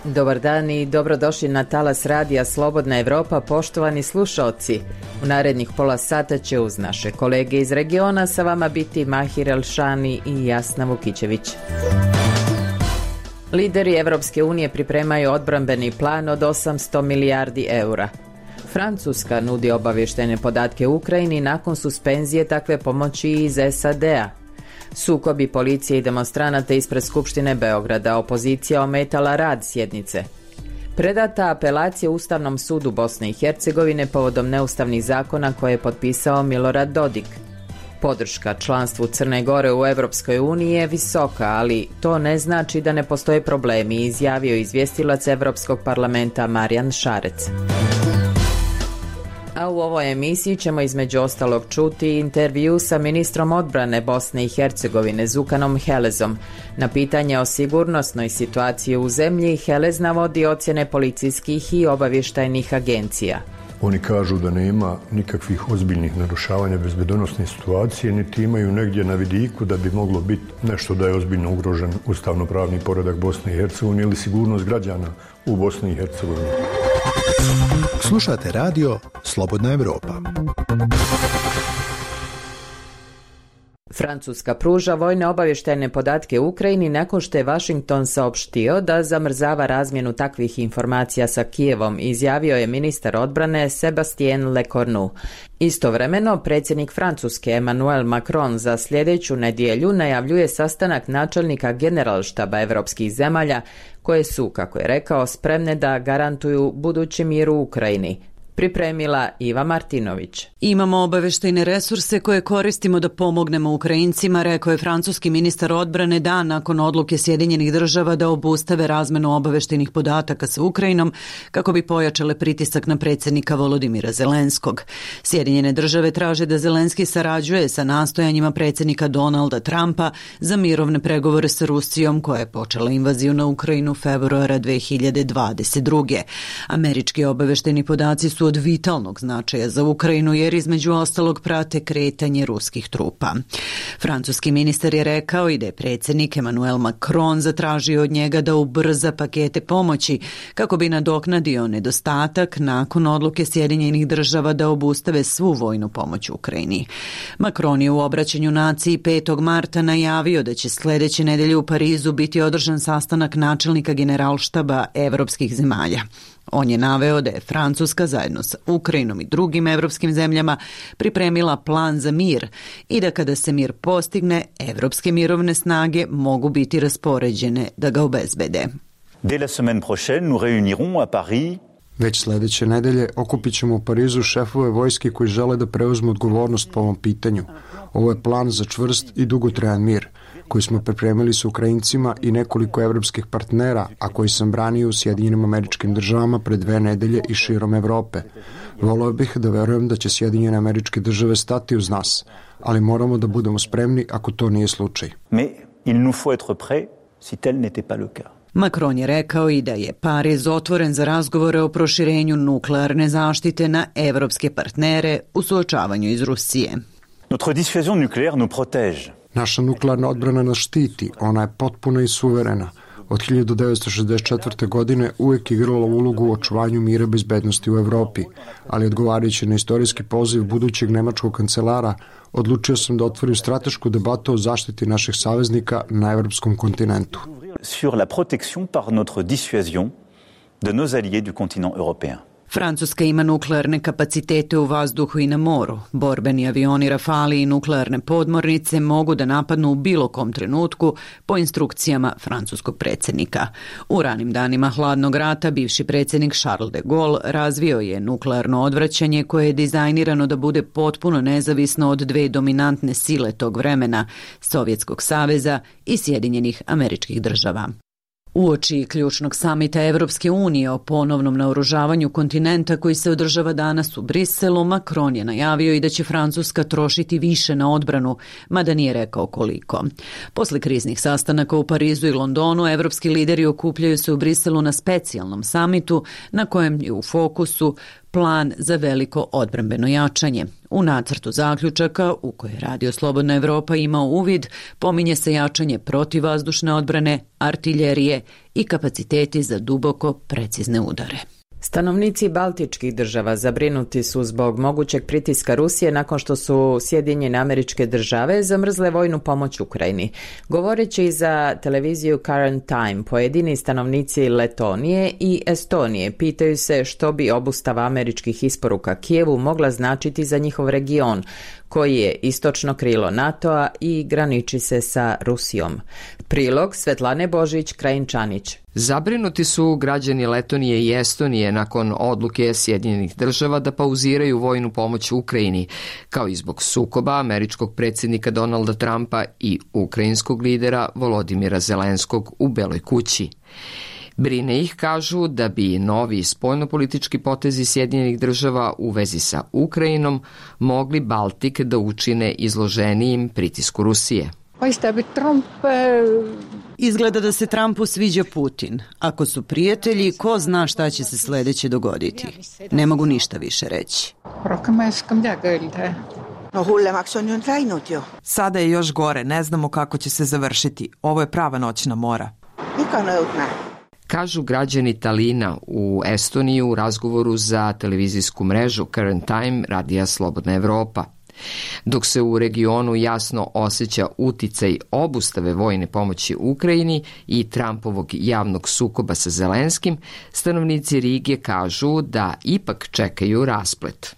Dobar dan i dobrodošli na talas radija Slobodna Evropa, poštovani slušalci. U narednih pola sata će uz naše kolege iz regiona sa vama biti Mahir Elšani i Jasna Vukićević. Lideri Evropske unije pripremaju odbrambeni plan od 800 milijardi eura. Francuska nudi obavještajne podatke Ukrajini nakon suspenzije takve pomoći iz SAD-a. Sukobi policije i demonstranata ispred Skupštine Beograda, opozicija ometala rad sjednice. Predata apelacija Ustavnom sudu Bosne i Hercegovine povodom neustavnih zakona koje je potpisao Milorad Dodik. Podrška članstvu Crne Gore u Evropskoj uniji je visoka, ali to ne znači da ne postoje problemi, izjavio izvjestilac Evropskog parlamenta Marijan Šarec. A u ovoj emisiji ćemo između ostalog čuti intervju sa ministrom odbrane Bosne i Hercegovine Zukanom Helezom. Na pitanje o sigurnosnoj situaciji u zemlji Helez navodi ocjene policijskih i obavještajnih agencija. Oni kažu da nema nikakvih ozbiljnih narušavanja bezbednosne situacije, niti imaju negdje na vidiku da bi moglo biti nešto da je ozbiljno ugrožen ustavno-pravni poredak Bosne i Hercegovine ili sigurnost građana u Bosni i Hercegovini. Slušate radio Slobodna Evropa. Francuska pruža vojne obavještajne podatke Ukrajini nakon što je Washington saopštio da zamrzava razmjenu takvih informacija sa Kijevom, izjavio je ministar odbrane Sébastien Lecornu. Istovremeno, predsjednik Francuske Emmanuel Macron za sljedeću nedjelju najavljuje sastanak načelnika generalštaba evropskih zemalja koje su, kako je rekao, spremne da garantuju budući mir u Ukrajini. Pripremila Iva Martinović. Imamo obavještajne resurse koje koristimo da pomognemo Ukrajincima, rekao je francuski ministar odbrane dan nakon odluke Sjedinjenih država da obustave razmenu obavještajnih podataka sa Ukrajinom kako bi pojačale pritisak na predsjednika Volodimira Zelenskog. Sjedinjene države traže da Zelenski sarađuje sa nastojanjima predsjednika Donalda Trumpa za mirovne pregovore sa Rusijom koja je počela invaziju na Ukrajinu februara 2022. Američki obavještajni podaci su od vitalnog značaja za Ukrajinu jer između ostalog prate kretanje ruskih trupa. Francuski ministar je rekao i da je predsjednik Emmanuel Macron zatražio od njega da ubrza pakete pomoći kako bi nadoknadio nedostatak nakon odluke Sjedinjenih država da obustave svu vojnu pomoć Ukrajini. Macron je u obraćanju naciji 5. marta najavio da će sljedeće nedelje u Parizu biti održan sastanak načelnika generalštaba evropskih zemalja. On je naveo da je Francuska zajedno sa Ukrajinom i drugim evropskim zemljama pripremila plan za mir i da kada se mir postigne, evropske mirovne snage mogu biti raspoređene da ga obezbede. Dès la semaine prochaine, nous réunirons à Paris. Već sljedeće nedelje okupit ćemo u Parizu šefove vojske koji žele da preuzmu odgovornost po ovom pitanju. Ovo je plan za čvrst i dugotrajan mir koji smo pripremili sa Ukrajincima i nekoliko evropskih partnera, a koji sam branio u Sjedinjenim Američkim Državama pred 2 nedelje i širom Evrope. Voleo bih da verujem da će Sjedinjene Američke Države stati uz nas, ali moramo da budemo spremni ako to nije slučaj. Mais il nous faut être prêts si tel n'était pas le cas. Macron je rekao i da je Pariz otvoren za razgovore o proširenju nuklearne zaštite na evropske partnere u suočavanju iz Rusije. Notre dissuasion nucléaire nous protège. Naša nuklearna odbrana nas štiti, ona je potpuna i suverena. Od 1964. godine uvijek igrala ulogu u očuvanju mira i bezbednosti u Evropi, ali odgovarajući na istorijski poziv budućeg nemačkog kancelara, odlučio sam da otvorim stratešku debatu o zaštiti naših saveznika na evropskom kontinentu. Sur la protection par notre dissuasion de nos alliés du continent européen. Francuska ima nuklearne kapacitete u vazduhu i na moru. Borbeni avioni Rafali i nuklearne podmornice mogu da napadnu u bilo kom trenutku po instrukcijama francuskog predsjednika. U ranim danima hladnog rata bivši predsjednik Charles de Gaulle razvio je nuklearno odvraćanje koje je dizajnirano da bude potpuno nezavisno od 2 dominantne sile tog vremena, Sovjetskog saveza i Sjedinjenih Američkih Država. Uoči ključnog samita Evropske unije o ponovnom naoružavanju kontinenta koji se održava danas u Briselu, Macron je najavio i da će Francuska trošiti više na odbranu, mada nije rekao koliko. Posle kriznih sastanaka u Parizu i Londonu, evropski lideri okupljaju se u Briselu na specijalnom samitu na kojem je u fokusu plan za veliko odbrambeno jačanje. U nacrtu zaključaka, u koje je Radio Slobodna Evropa imao uvid, pominje se jačanje protivvazdušne odbrane, artiljerije i kapaciteti za duboko precizne udare. Stanovnici baltičkih država zabrinuti su zbog mogućeg pritiska Rusije nakon što su Sjedinjene Američke Države zamrzle vojnu pomoć Ukrajini. Govoreći za televiziju Current Time, pojedini stanovnici Letonije i Estonije pitaju se što bi obustava američkih isporuka Kijevu mogla značiti za njihov region, koji je istočno krilo NATO-a i graniči se sa Rusijom. Prilog Svetlane Božić-Krajinčanić. Zabrinuti su građani Letonije i Estonije nakon odluke Sjedinjenih država da pauziraju vojnu pomoć Ukrajini, kao i zbog sukoba američkog predsjednika Donalda Trumpa i ukrajinskog lidera Volodimira Zelenskog u Beloj kući. Brine ih, kažu, da bi novi spoljnopolitički potezi Sjedinjenih država u vezi sa Ukrajinom mogli Baltik da učine izloženijim pritisku Rusije. Izgleda da se Trumpu sviđa Putin. Ako su prijatelji, ko zna šta će se sledeće dogoditi. Ne mogu ništa više reći. Sada je još gore, ne znamo kako će se završiti. Ovo je prava noćna mora. Kažu građani Talina u Estoniji u razgovoru za televizijsku mrežu Current Time Radija Slobodna Evropa. Dok se u regionu jasno osjeća uticaj obustave vojne pomoći Ukrajini i Trumpovog javnog sukoba sa Zelenskim, stanovnici Rige kažu da ipak čekaju rasplet.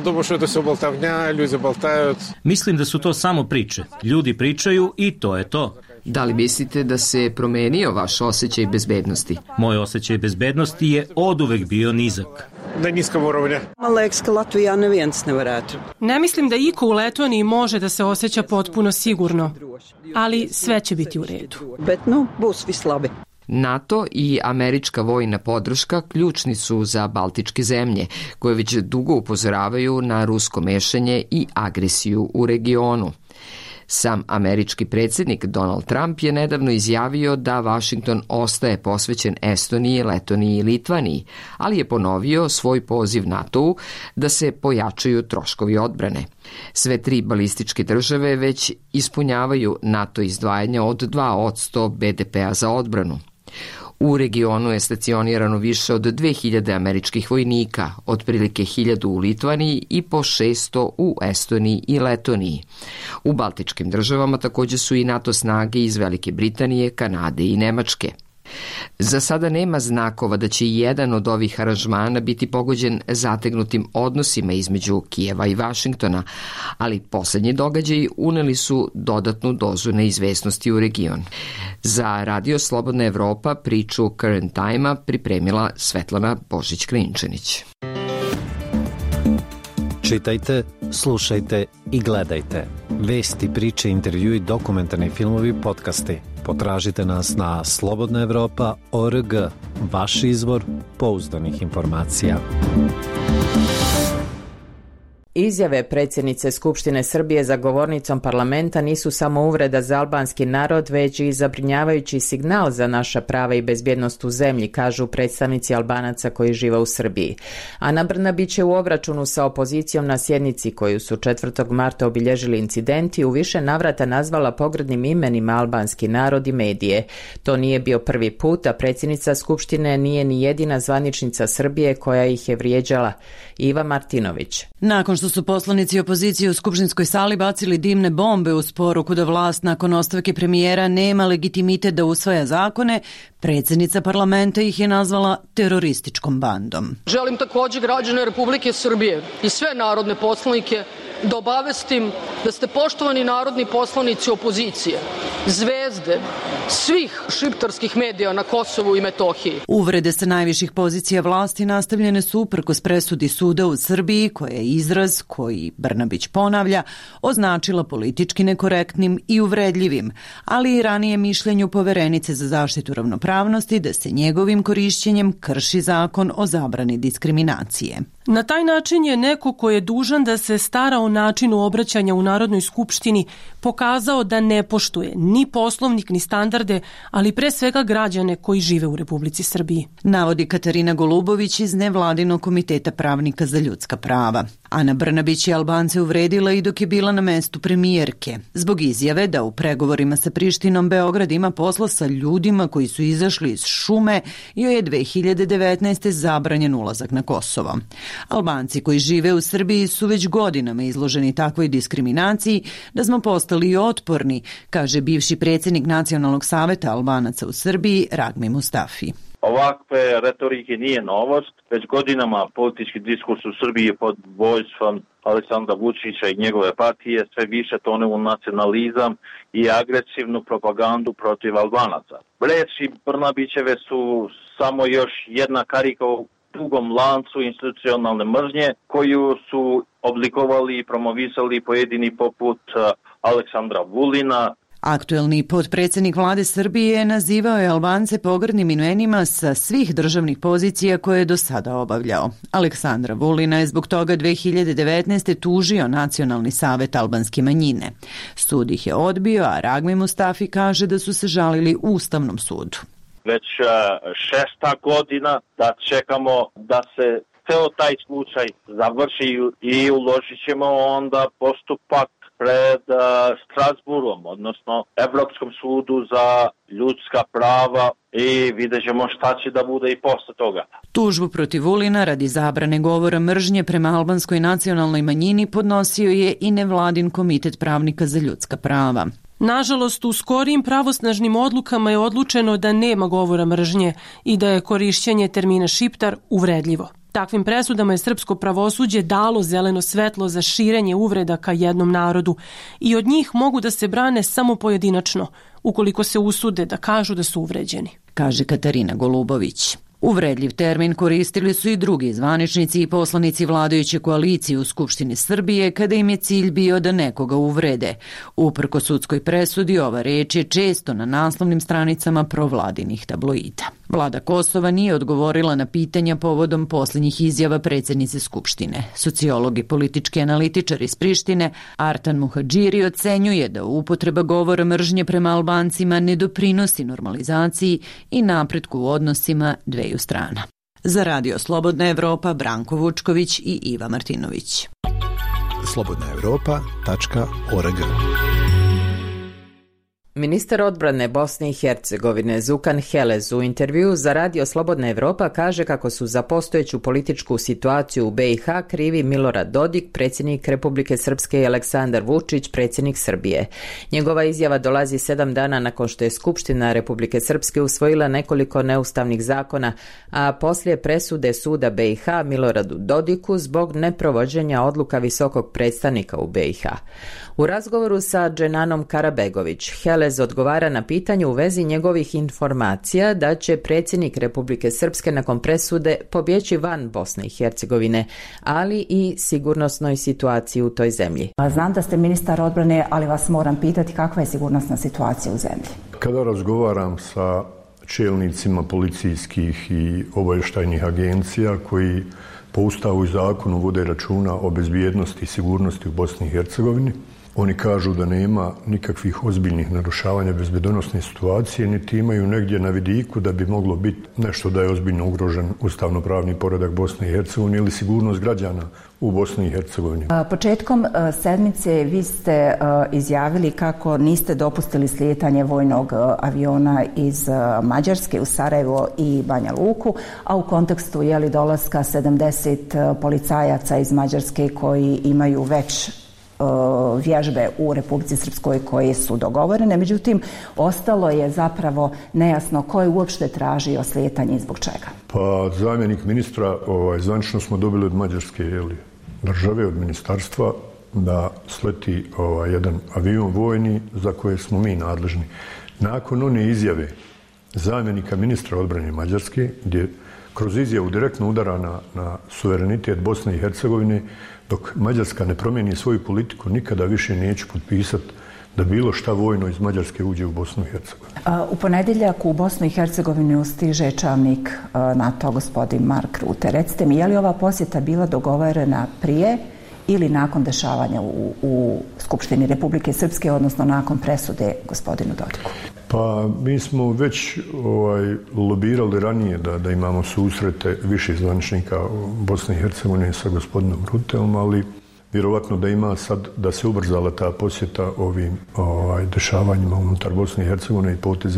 Mislim da su to samo priče. Ljudi pričaju i to je to. Da li mislite da se promenio vaš osjećaj bezbednosti? Moj osjećaj bezbednosti je oduvek bio nizak. Ne mislim da iko u Letoniji može da se osjeća potpuno sigurno, ali sve će biti u redu. NATO i američka vojna podrška ključni su za baltičke zemlje, koje već dugo upozoravaju na rusko mešanje i agresiju u regionu. Sam američki predsjednik Donald Trump je nedavno izjavio da Washington ostaje posvećen Estoniji, Letoniji i Litvaniji, ali je ponovio svoj poziv NATO-u da se pojačaju troškovi odbrane. Sve tri balističke države već ispunjavaju NATO izdvajanja od 2% BDP-a za odbranu. U regionu je stacionirano više od 2000 američkih vojnika, otprilike 1000 u Litvaniji i po 600 u Estoniji i Letoniji. U baltičkim državama također su i NATO snage iz Velike Britanije, Kanade i Nemačke. Za sada nema znakova da će jedan od ovih aranžmana biti pogođen zategnutim odnosima između Kijeva i Vašingtona, ali poslednji događaji uneli su dodatnu dozu neizvesnosti u region. Za Radio Slobodna Evropa priču Current Time-a pripremila Svetlana Božić-Krajinčanić. Čitajte, slušajte i gledajte. Vesti, priče, intervjui, dokumentarni filmovi, podcasti. Potražite nas na slobodnaevropa.org, vaš izvor pouzdanih informacija. Izjave predsjednice Skupštine Srbije za govornicom parlamenta nisu samo uvreda za albanski narod, već i zabrinjavajući signal za naša prava i bezbjednost u zemlji, kažu predstavnici Albanaca koji žive u Srbiji. Ana Brnabić je u obračunu sa opozicijom na sjednici koju su 4. marta obilježili incidenti u više navrata nazvala pogrdnim imenima albanski narod i medije. To nije bio prvi put, a predsjednica Skupštine nije ni jedina zvaničnica Srbije koja ih je vrijeđala. Iva Martinović. Nakon što su poslanici opozicije u skupštinskoj sali bacili dimne bombe uz poruku da vlast nakon ostavke premijera nema legitimitet da usvaja zakone, predsjednica parlamenta ih je nazvala terorističkom bandom. Želim također građane Republike Srbije i sve narodne poslanike da obavestim da ste poštovani narodni poslanici opozicije, zvezde svih šiptarskih medija na Kosovu i Metohiji. Uvrede sa najviših pozicija vlasti nastavljene su uprkos presudi suda u Srbiji, koja je izraz koji Brnabić ponavlja, označila politički nekorektnim i uvredljivim, ali i ranije mišljenju poverenice za zaštitu ravnopravnosti da se njegovim korišćenjem krši zakon o zabrani diskriminacije. Na taj način je neko ko je dužan da se stara o načinu obraćanja u Narodnoj skupštini pokazao da ne poštuje ni poslovnik ni standarde, ali pre svega građane koji žive u Republici Srbiji. Navodi Katarina Golubović iz Nevladinog komiteta pravnika za ljudska prava. Ana Brnabić je Albance uvredila i dok je bila na mestu premijerke, zbog izjave da u pregovorima sa Prištinom Beograd ima posla sa ljudima koji su izašli iz šume i joj je 2019. zabranjen ulazak na Kosovo. Albanci koji žive u Srbiji su već godinama izloženi takvoj diskriminaciji da smo postali otporni, kaže bivši predsjednik Nacionalnog saveta Albanaca u Srbiji Ragmi Mustafi. Ovakve retorike nije novost, već godinama politički diskurs u Srbiji pod vojstvom Aleksandra Vučića i njegove partije sve više tone u nacionalizam i agresivnu propagandu protiv Albanaca. Reči Brnabićeve su samo još jedna karika u dugom lancu institucionalne mržnje koju su oblikovali i promovisali pojedini poput Aleksandra Vulina. Aktuelni potpredsjednik vlade Srbije nazivao je Albance pogrdnim imenima sa svih državnih pozicija koje je do sada obavljao. Aleksandra Vulina je zbog toga 2019. tužio Nacionalni savet albanske manjine. Sud ih je odbio, a Ragmi Mustafi kaže da su se žalili Ustavnom sudu. Već 6. godina da čekamo da se ceo taj slučaj završi i uložit ćemo onda postupak pred Strasburom, odnosno Evropskom sudu za ljudska prava i vidjet ćemo šta će da bude i posle toga. Tužbu protiv Vulina radi zabrane govora mržnje prema albanskoj nacionalnoj manjini podnosio je i Nevladin komitet pravnika za ljudska prava. Nažalost, u skorijim pravosnažnim odlukama je odlučeno da nema govora mržnje i da je korišćenje termina šiptar uvredljivo. Takvim presudama je srpsko pravosuđe dalo zeleno svetlo za širenje uvreda ka jednom narodu i od njih mogu da se brane samo pojedinačno, ukoliko se usude da kažu da su uvređeni, kaže Katarina Golubović. Uvredljiv termin koristili su i drugi zvaničnici i poslanici vladajuće koalicije u Skupštini Srbije kada im je cilj bio da nekoga uvrede. Uprko sudskoj presudi, ova reč je često na naslovnim stranicama provladinih tabloida. Vlada Kosova nije odgovorila na pitanja povodom posljednjih izjava predsjednice Skupštine. Sociolog i politički analitičar iz Prištine Artan Muhadžiri ocenjuje da upotreba govora mržnje prema Albancima ne doprinosi normalizaciji i napretku u odnosima dveju strana. Za Radio Slobodna Evropa, Branko Vučković i Iva Martinović. slobodnaevropa.org. Ministar odbrane Bosne i Hercegovine Zukan Helez u intervjuu za Radio Slobodna Evropa kaže kako su za postojeću političku situaciju u BiH krivi Milorad Dodik, predsjednik Republike Srpske, i Aleksandar Vučić, predsjednik Srbije. Njegova izjava dolazi 7 dana nakon što je Skupština Republike Srpske usvojila nekoliko neustavnih zakona, a poslije presude suda BiH Miloradu Dodiku zbog neprovođenja odluka visokog predstavnika u BiH. U razgovoru sa Dženanom Karabegović, Helez odgovara na pitanje u vezi njegovih informacija da će predsjednik Republike Srpske nakon presude pobjeći van Bosne i Hercegovine, ali i sigurnosnoj situaciji u toj zemlji. Znam da ste ministar odbrane, ali vas moram pitati kakva je sigurnosna situacija u zemlji. Kada razgovaram sa čelnicima policijskih i obavještajnih agencija koji po Ustavu i zakonu vode računa o bezbjednosti i sigurnosti u Bosni i Hercegovini, oni kažu da nema nikakvih ozbiljnih narušavanja bezbjednosne situacije, niti imaju negdje na vidiku da bi moglo biti nešto da je ozbiljno ugrožen ustavno-pravni poredak Bosne i Hercegovine ili sigurnost građana u Bosni i Hercegovini. Početkom sedmice vi ste izjavili kako niste dopustili slijetanje vojnog aviona iz Mađarske u Sarajevo i Banja Luku, a u kontekstu dolaska 70 policajaca iz Mađarske koji imaju već vježbe u Republici Srpskoj koje su dogovorene. Međutim, ostalo je zapravo nejasno ko je uopšte tražio slijetanje i zbog čega. Pa zamjenik ministra, zvanično smo dobili od Mađarske države, od ministarstva, da sleti jedan avion vojni za koje smo mi nadležni. Nakon one izjave zamjenika ministra odbrane Mađarske, gdje kroz izjavu direktno udara na suverenitet Bosne i Hercegovine, dok Mađarska ne promijeni svoju politiku, nikada više neće potpisati da bilo šta vojno iz Mađarske uđe u Bosnu i Hercegovinu. U ponedjeljak u Bosnu i Hercegovinu stiže čelnik NATO gospodin Mark Rutte. Recite mi, je li ova posjeta bila dogovorena prije ili nakon dešavanja u Skupštini Republike Srpske, odnosno nakon presude gospodinu Dodiku? Pa mi smo već lobirali ranije da imamo susrete viših zvaničnika Bosne i Hercegovine sa gospodinom Rutteom, ali vjerovatno da ima sad, da se ubrzala ta posjeta ovim dešavanjima unutar Bosne i Hercegovine i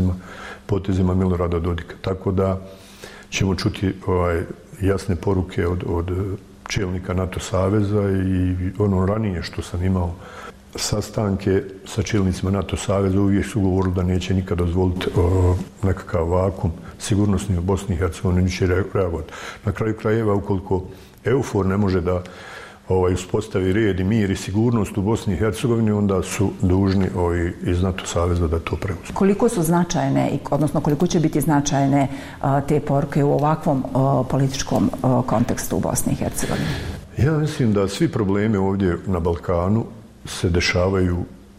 potezima Milorada Dodika. Tako da ćemo čuti jasne poruke od čelnika NATO saveza i ono ranije što sam imao sastanke sa čelnicima NATO saveza, uvijek su govorili da neće nikad dozvoliti nekakav vakum sigurnosni u Bosni i Hercegovini, neće reagovati. Na kraju krajeva, ukoliko EUFOR ne može da uspostavi red i mir i sigurnost u Bosni i Hercegovini, onda su dužni iz NATO saveza da to preuzmu. Koliko su značajne, odnosno koliko će biti značajne te poruke u ovakvom političkom kontekstu u Bosni i Hercegovini? Ja mislim da svi problemi ovdje na Balkanu se dešavaju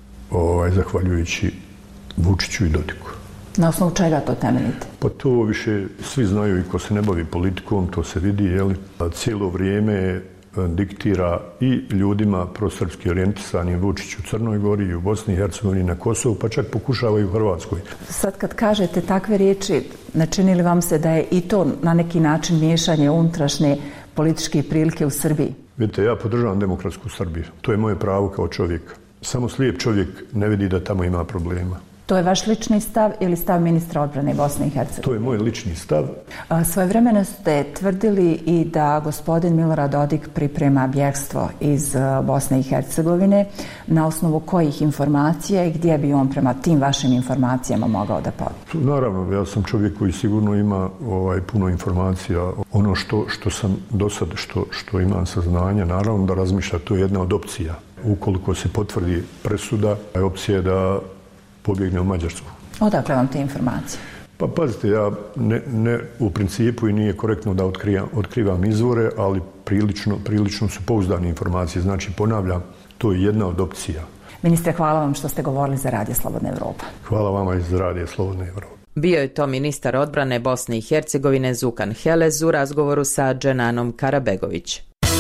zahvaljujući Vučiću i Dodiku. Na osnovu čega to temeljite? Pa to više svi znaju i ko se ne bavi politikom, to se vidi, jeli? Cijelo vrijeme diktira i ljudima prosrpski orijentisanim Vučić u Crnoj Gori i u Bosni i Hercegovini, na Kosovu, pa čak pokušavaju u Hrvatskoj. Sad kad kažete takve riječi, ne čini li vam se da je i to na neki način miješanje unutrašnje političke prilike u Srbiji? Vidite, ja podržavam demokratsku Srbiju. To je moje pravo kao čovjeka. Samo slijep čovjek ne vidi da tamo ima problema. To je vaš lični stav ili stav ministra odbrane Bosne i Hercegovine? To je moj lični stav. Svojevremeno ste tvrdili i da gospodin Milorad Dodik priprema bjegstvo iz Bosne i Hercegovine. Na osnovu kojih informacija i gdje bi on prema tim vašim informacijama mogao da pobjegne? Naravno, ja sam čovjek koji sigurno ima puno informacija. Ono što sam do sad, što imam saznanja, naravno da razmišlja, to je jedna od opcija. Ukoliko se potvrdi presuda, opcija je da pobjegne u Mađarsku. Odakle vam te informacije? Pa pazite, ja ne u principu i nije korektno da otkrivam izvore, ali prilično su pouzdane informacije. Znači, ponavljam, to je jedna od opcija. Ministre, hvala vam što ste govorili za Radio Slobodna Evropa. Hvala vama i za Radio Slobodna Evropa. Bio je to ministar odbrane Bosne i Hercegovine Zukan Helez u razgovoru sa Dženanom Karabegović.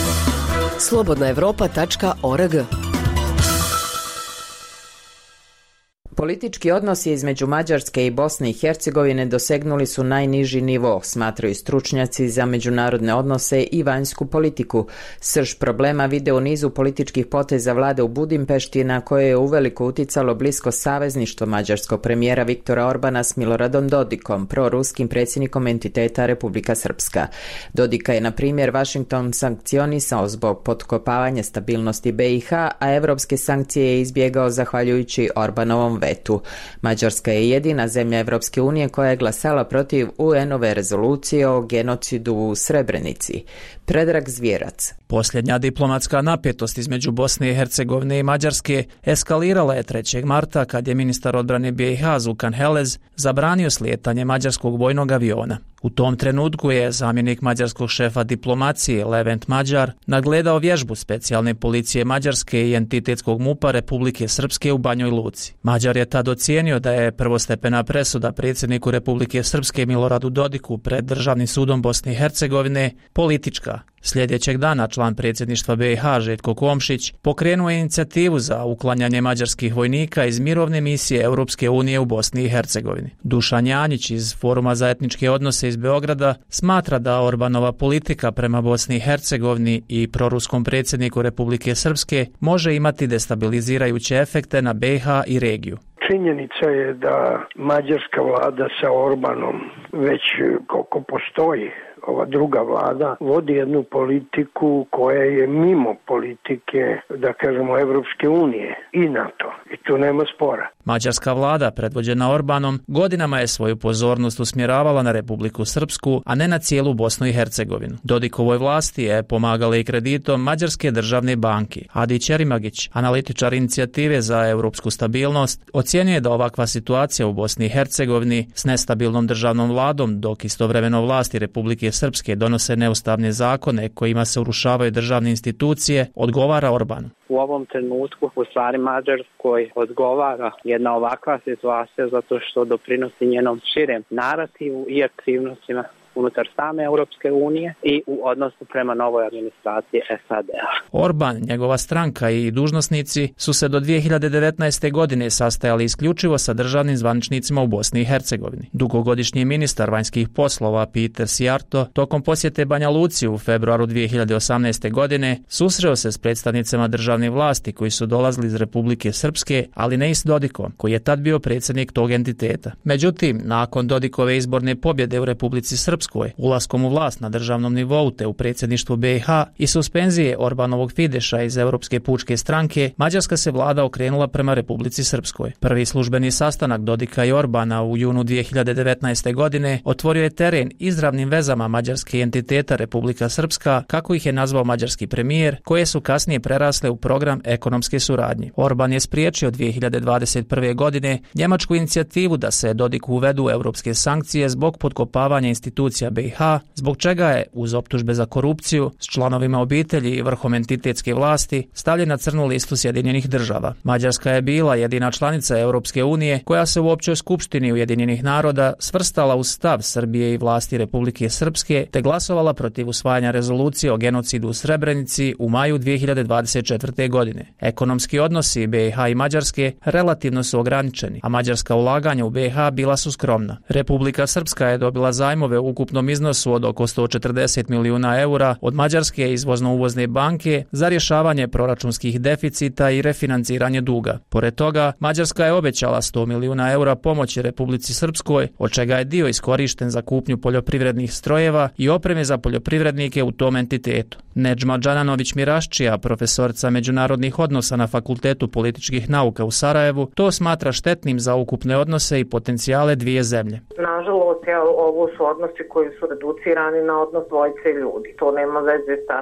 slobodnaevropa.org. Politički odnosi između Mađarske i Bosne i Hercegovine dosegnuli su najniži nivo, smatraju stručnjaci za međunarodne odnose i vanjsku politiku. Srž problema vide u nizu političkih poteza vlade u Budimpešti, na koje je uveliko uticalo blisko savezništvo mađarskog premijera Viktora Orbana s Miloradom Dodikom, proruskim predsjednikom entiteta Republika Srpska. Dodika je, na primjer, Washington sankcionisao zbog potkopavanja stabilnosti BiH, a evropske sankcije je izbjegao zahvaljujući Orbanovom vetu. Mađarska je jedina zemlja Evropske unije koja je glasala protiv UN-ove rezolucije o genocidu u Srebrenici. Predrag Zvjerac. Posljednja diplomatska napetost između Bosne i Hercegovine i Mađarske eskalirala je 3. marta kad je ministar odbrane BiH Zukan Helez zabranio slijetanje mađarskog vojnog aviona. U tom trenutku je zamjenik mađarskog šefa diplomacije Levent Mađar nagledao vježbu specijalne policije Mađarske i entitetskog MUP-a Republike Srpske u Banjoj Luci. Mađar je tad ocijenio da je prvostepena presuda predsjedniku Republike Srpske Miloradu Dodiku pred Državnim sudom Bosne i Hercegovine politička. Sljedećeg dana član predsjedništva BiH Željko Komšić pokrenuo je inicijativu za uklanjanje mađarskih vojnika iz mirovne misije Europske unije u Bosni i Hercegovini. Dušan Janjić iz Foruma za etničke odnose iz Beograda smatra da Orbanova politika prema Bosni i Hercegovini i proruskom predsjedniku Republike Srpske može imati destabilizirajuće efekte na BiH i regiju. Činjenica je da mađarska vlada sa Orbanom već koliko postoji ova druga vlada vodi jednu politiku koja je mimo politike, da kažemo, Evropske unije i NATO. I tu nema spora. Mađarska vlada, predvođena Orbanom, godinama je svoju pozornost usmjeravala na Republiku Srpsku, a ne na cijelu Bosnu i Hercegovinu. Dodikovoj vlasti je pomagala i kreditom Mađarske državne banke. Adi Čerimagić, analitičar inicijative za europsku stabilnost, ocjenjuje da ovakva situacija u Bosni i Hercegovini s nestabilnom državnom vladom, dok istovremeno vlasti Republike Srpske donose neustavne zakone kojima se urušavaju državne institucije, odgovara Orbanu. U ovom trenutku u stvari Mađarskoj odgovara jedna ovakva situacija zato što doprinosi njenom širem narativu i aktivnostima unutar same Europske unije i u odnosu prema novoj administraciji SAD-a. Orban, njegova stranka i dužnosnici su se do 2019. godine sastajali isključivo sa državnim zvaničnicima u Bosni i Hercegovini. Dugogodišnji ministar vanjskih poslova Peter Sijarto tokom posjete Banja Luci u februaru 2018. godine susreo se s predstavnicama državne vlasti koji su dolazili iz Republike Srpske, ali ne i s Dodikom, koji je tad bio predsjednik tog entiteta. Međutim, nakon Dodikove izborne pobjede u Republici Srpskoj, ulaskom u vlast na državnom nivou te u predsjedništvu BiH i suspenzije Orbanovog Fideša iz Europske pučke stranke, mađarska se vlada okrenula prema Republici Srpskoj. Prvi službeni sastanak Dodika i Orbana u junu 2019. godine otvorio je teren izravnim vezama mađarske entiteta Republika Srpska, kako ih je nazvao mađarski premijer, koje su kasnije prerasle u program ekonomske suradnje. Orban je spriječio 2021. godine njemačku inicijativu da se Dodiku uvedu europske sankcije zbog potkopavanja institucija BiH, zbog čega je, uz optužbe za korupciju, s članovima obitelji i vrhom entitetske vlasti, stavljen na crnu listu Sjedinjenih država. Mađarska je bila jedina članica Europske unije koja se u Općoj skupštini Ujedinjenih naroda svrstala u stav Srbije i vlasti Republike Srpske te glasovala protiv usvajanja rezolucije o genocidu u Srebrenici u maju 2024. godine. Ekonomski odnosi BiH i Mađarske relativno su ograničeni, a mađarska ulaganja u BiH bila su skromna. Republika Srpska je dobila zajmove u ukupnom iznosu od oko 140 milijuna eura od Mađarske izvozno-uvozne banke za rješavanje proračunskih deficita i refinanciranje duga. Pored toga, Mađarska je obećala 100 milijuna eura pomoći Republici Srpskoj, od čega je dio iskorišten za kupnju poljoprivrednih strojeva i opreme za poljoprivrednike u tom entitetu. Nedžma Đananović-Miraščija, profesorca međunarodnih odnosa na Fakultetu političkih nauka u Sarajevu, to smatra štetnim za ukupne odnose i potencijale dvije zemlje. Nažalost, ovo su odnosi koji su reducirani na odnos dvojice ljudi. To nema veze sa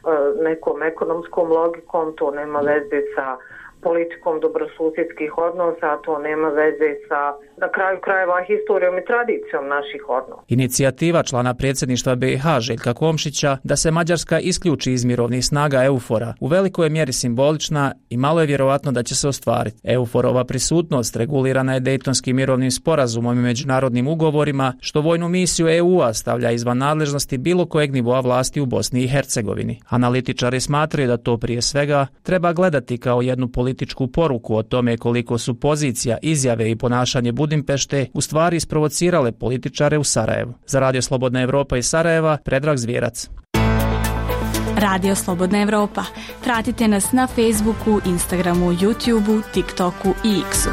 nekom ekonomskom logikom, to nema veze sa politikom dobrosusjedskih odnosa, to nema veze sa, na kraju krajeva, historijom i tradicijom naših odnosa. Inicijativa člana predsjedništva BiH Željka Komšića da se Mađarska isključi iz mirovnih snaga EUFOR-a u velikoj je mjeri simbolična i malo je vjerovatno da će se ostvariti. EUFOR-ova prisutnost regulirana je Dejtonskim mirovnim sporazumom i međunarodnim ugovorima, što vojnu misiju EU-a stavlja izvan nadležnosti bilo kojeg nivoa vlasti u Bosni i Hercegovini. Analitičari smatraju da to prije svega treba gledati kao jednu političku poruku o tome koliko su pozicija, izjave i ponašanje Budimpešte u stvari isprovocirale političare u Sarajevu. Za Radio Slobodna Evropa iz Sarajeva, Predrag Zvijerac. Radio Slobodna Evropa. Pratite nas na Facebooku, Instagramu, YouTubeu, TikToku i X-u.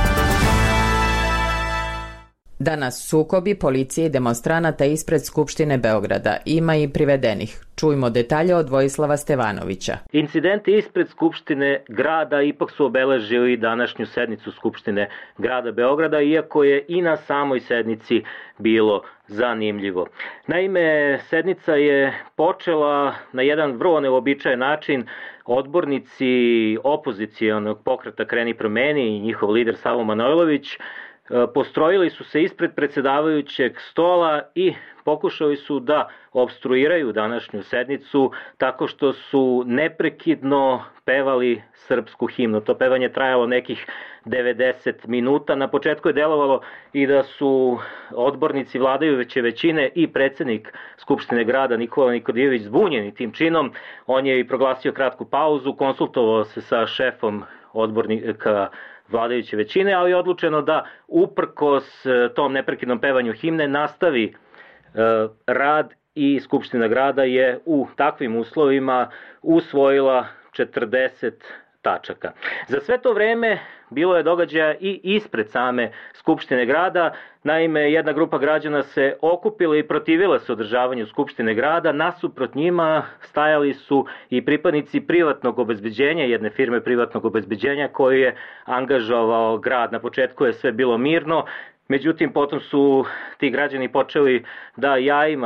Danas sukobi policije i demonstranata ispred Skupštine Beograda. Ima i privedenih. Čujmo detalje od Vojislava Stevanovića. Incidenti ispred Skupštine grada ipak su obeležili današnju sednicu Skupštine grada Beograda, iako je i na samoj sednici bilo zanimljivo. Naime, sednica je počela na jedan vrlo neuobičajen način. Odbornici opozicijonog pokreta Kreni promeni i njihov lider Savo Manojlović postrojili su se ispred predsjedavajućeg stola i pokušali su da opstruiraju današnju sednicu tako što su neprekidno pevali srpsku himnu. To pevanje trajalo nekih 90 minuta. Na početku je delovalo i da su odbornici vladajuće većine i predsjednik Skupštine grada Nikola Nikodijević zbunjeni tim činom. On je i proglasio kratku pauzu, konsultovao se sa šefom odbornika vladajuće većine, ali je odlučeno da uprkos tom neprekidnom pevanju himne nastavi rad i Skupština grada je u takvim uslovima usvojila 40 tačaka. Za sve to vreme bilo je događaja i ispred same Skupštine grada. Naime, jedna grupa građana se okupila i protivila se održavanju Skupštine grada. Nasuprot njima stajali su i pripadnici privatnog obezbeđenja, jedne firme privatnog obezbeđenja koju je angažovao grad. Na početku je sve bilo mirno, međutim potom su ti građani počeli da jajima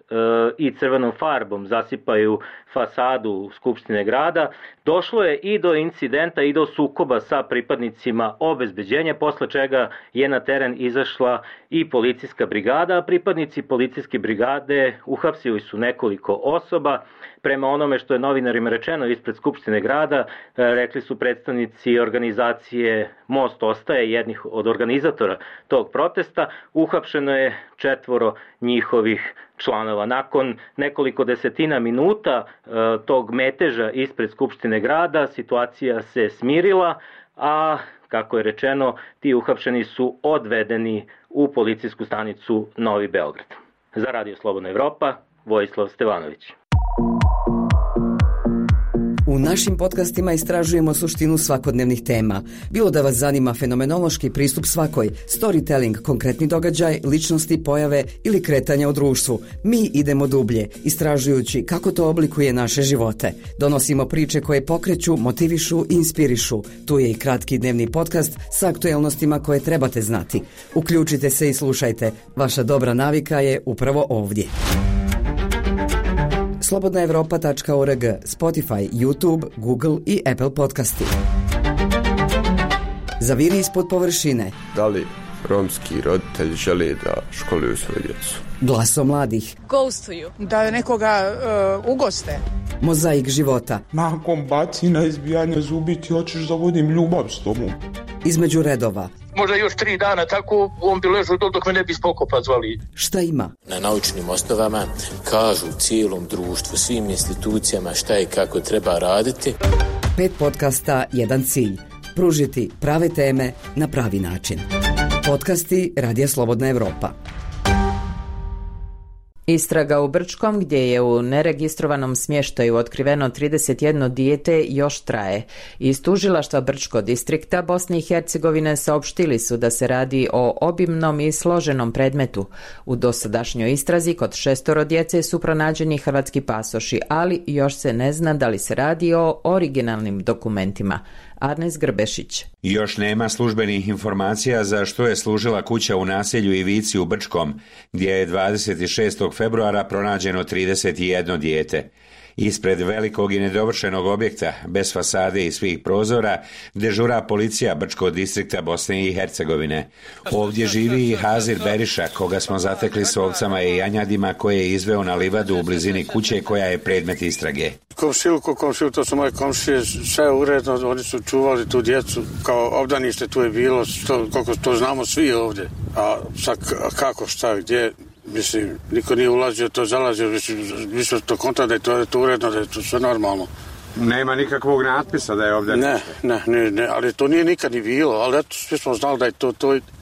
i crvenom farbom zasipaju fasadu Skupštine grada. Došlo je i do incidenta i do sukoba sa pripadnicima obezbeđenja, posle čega je na teren izašla i policijska brigada, a pripadnici policijske brigade uhapsili su nekoliko osoba. Prema onome što je novinarima rečeno ispred Skupštine grada, rekli su predstavnici organizacije Most ostaje, jednih od organizatora tog protesta, uhapšeno je 4 njihovih članova. Nakon nekoliko desetina minuta tog meteža ispred Skupštine grada situacija se smirila, a kako je rečeno, ti uhapšeni su odvedeni u policijsku stanicu Novi Beograd. Za Radio Slobodna Evropa, Vojislav Stevanović. U našim podcastima istražujemo suštinu svakodnevnih tema. Bilo da vas zanima fenomenološki pristup svakoj, storytelling, konkretni događaj, ličnosti, pojave ili kretanja u društvu. Mi idemo dublje, istražujući kako to oblikuje naše živote. Donosimo priče koje pokreću, motivišu i inspirišu. Tu je i kratki dnevni podcast sa aktuelnostima koje trebate znati. Uključite se i slušajte. Vaša dobra navika je upravo ovdje. slobodnaevropa.org, Spotify, YouTube, Google i Apple podcasti. Zaviri ispod površine. Da li romski roditelji žele da školuju svoju djecu? Glaso mladih. Ghostuju. Da nekoga ugoste. Mozaik života. Nakon bacina, izbijanja zubi ti hoćeš da vodim ljubav s tobom. Između redova. Možda još 3 dana tako on bi ležao dok me ne bi spokopa zvali. Šta ima? Na naučnim osnovama kažu cijelom društvu, svim institucijama šta i kako treba raditi. 5 podcasta, 1 cilj. Pružiti prave teme na pravi način. Podcasti Radija Slobodna Evropa. Istraga u Brčkom, gdje je u neregistrovanom smještaju otkriveno 31 dijete, još traje. Iz tužilaštva Brčko distrikta Bosne i Hercegovine saopštili su da se radi o obimnom i složenom predmetu. U dosadašnjoj istrazi kod 6 djece su pronađeni hrvatski pasoši, ali još se ne zna da li se radi o originalnim dokumentima. Arnes Grbešić. Još nema službenih informacija za što je služila kuća u naselju Ivici u Brčkom, gdje je 26. februara pronađeno 31 dijete. Ispred velikog i nedovršenog objekta, bez fasade i svih prozora, dežura policija Brčkog distrikta Bosne i Hercegovine. Ovdje živi i Hazir Beriša, koga smo zatekli s ovcama i janjadima, koje je izveo na livadu u blizini kuće koja je predmet istrage. Komšiju, to su moje komšije, sve je uredno, oni su čuvali tu djecu, kao obdanište tu je bilo, koliko to znamo svi ovdje. A sad kako, šta, gdje... Mislim, niko nije ulazio, to zalazio, mislim to kontra da je to uredno, da je to sve normalno. Nema nikakvog natpisa da je ovdje? Ne, ali to nije nikad ni bilo, ali eto, svi smo znali da je to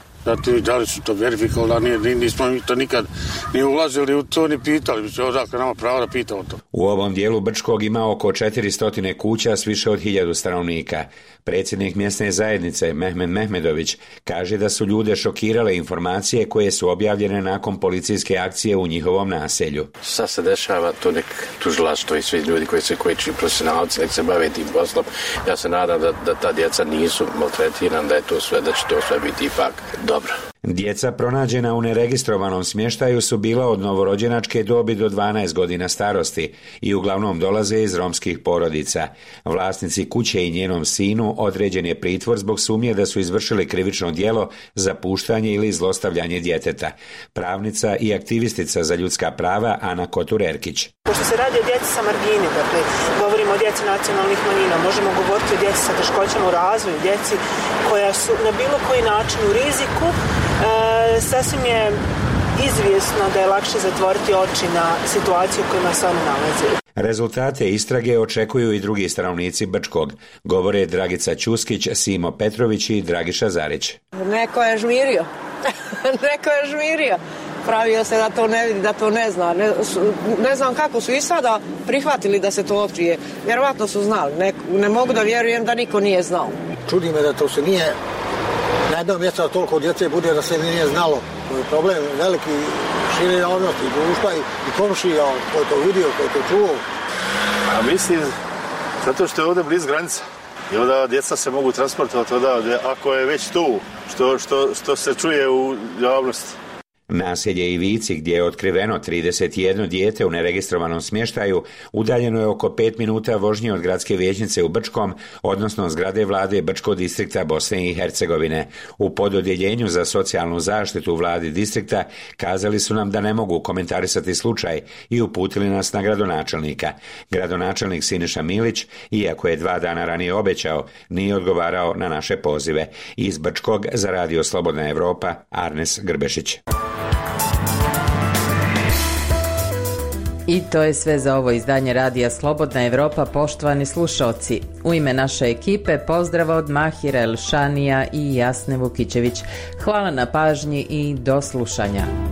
da li su to verifikovali, nismo mi to nikad ni ulazili u to ni pitali, mislim, odakle nama pravo da pitamo to. U ovom dijelu Brčkog ima oko 400 kuća s više od 1000 stanovnika. Predsjednik mjesne zajednice Mehmed Mehmedović kaže da su ljude šokirale informacije koje su objavljene nakon policijske akcije u njihovom naselju. Sad se dešava to nek tužilaštvo i svi ljudi koji čiji profesionalci nek se bave tim poslom. Ja se nadam da ta djeca nisu maltretirana, da će to sve biti ipak dobro. Djeca pronađena u neregistrovanom smještaju su bila od novorođenačke dobi do 12 godina starosti i uglavnom dolaze iz romskih porodica. Vlasnici kuće i njenom sinu određen je pritvor zbog sumnje da su izvršili krivično djelo za puštanje ili zlostavljanje djeteta. Pravnica i aktivistica za ljudska prava Ana Kotur-Erkić. Pošto se radi o djeci sa margine, dakle, govorimo o djeci nacionalnih manjina, možemo govoriti o djeci sa teškoćama u razvoju, djeci koja su na bilo koji način u riziku, sasvim je izvjesno da je lakše zatvoriti oči na situaciju u kojima se oni nalaze. Rezultate istrage očekuju i drugi stanovnici Brčkog, govore Dragica Ćuskić, Simo Petrović i Dragiša Zarić. Neko je žmirio. Pravio se da to ne vidi, da to ne zna. Ne znam kako su i sada prihvatili da se to otkrije. Vjerovatno su znali. Ne mogu da vjerujem da niko nije znao. Čudi me da to se nije na jednom mjestu toliko djece bude da se nije znalo. To je problem veliki, šire javnosti, društva i komšija koji to vidio, koji to čuo. A mislim, zato što je ovdje bliz granica. I onda djeca se mogu transportovati odavde, ako je već tu, što se čuje u javnosti. Naselje Ivici, gdje je otkriveno 31 dijete u neregistrovanom smještaju, udaljeno je oko 5 minuta vožnje od gradske vijećnice u Brčkom, odnosno zgrade vlade Brčkog distrikta Bosne i Hercegovine. U pododjeljenju za socijalnu zaštitu vladi distrikta kazali su nam da ne mogu komentarisati slučaj i uputili nas na gradonačelnika. Gradonačelnik Siniša Milić, iako je 2 dana ranije obećao, nije odgovarao na naše pozive. Iz Brčkog za Radio Slobodna Evropa, Arnes Grbešić. I to je sve za ovo izdanje Radija Slobodna Evropa, poštovani slušalci. U ime naše ekipe pozdrav od Mahira Elšanija i Jasne Vukićević. Hvala na pažnji i do slušanja.